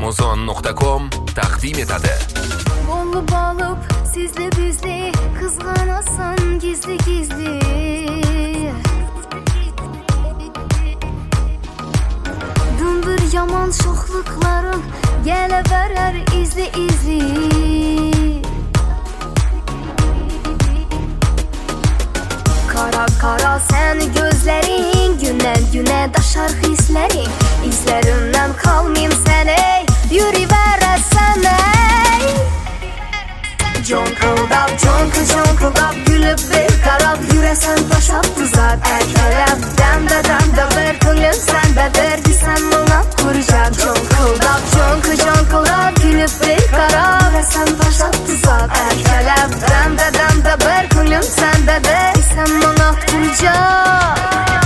Amazon.com taqdim etadi. Bo'lib olib sizli bizli qizg'anasan gizli gizli. Dundur yomon sho'xliqlarim kelaverar izli izli. Kara kara sen gözlerin, günden güne daşar hislerin. İzlerimden kalmayayım seni, yürüveresen ey. Conkıldap, conkıldap, gülüp bir karab, yüresen taşap tuzak erkelep. Demde ver ko'nglim sendedir, desem bana kuracak. Conkıldap, conkıldap, gülüp bir karab, yüresen taşap tuzak erkelep. Demde ver ko'nglim sendedir, desem bana kuracak.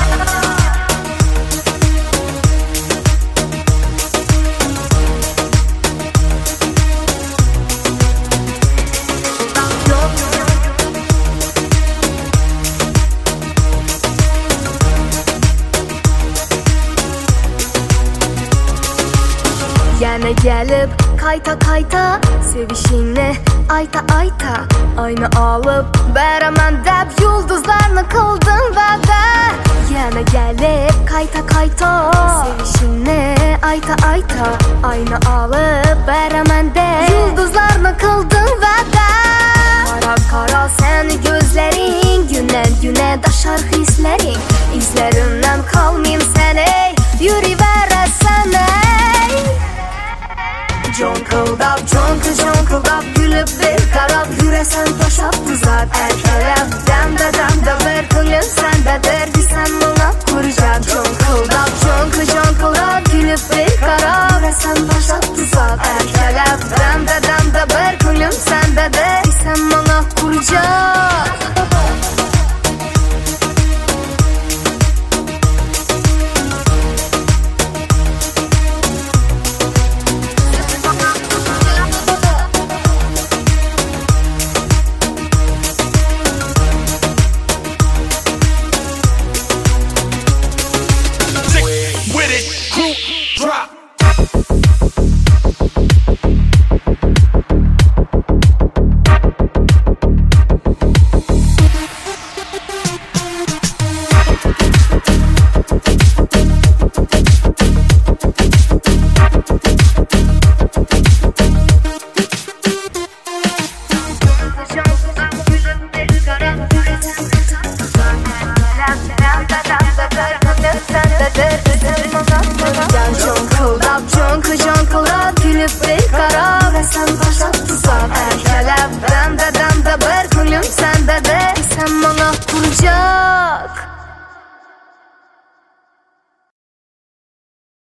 Yana gelip kayta kayta sevişinle ayta ayta. Aynı alıp beramen dep yıldızlarını kıldın vədə. Yana gelip kayta kayta sevişinle ayta ayta. Aynı alıp beramen dep yıldızlarını kıldın vədə. Kara kara sen gözlerin, günden güne daşar hislerin. İzlerimden kalmayayım seni, yürüveresen ey. Conkıldap, conkıldap, gülüp bir karab, yüresen taşap tuzak erkelep. Demde ver ko'nglim sendedir, desem bana kuracak. Conkıldap, conkıldap, gülüp bir karab, yüresen taşap tuzak erkelep. Demde ver ko'nglim sendedir, desem bana kuracak. Sen de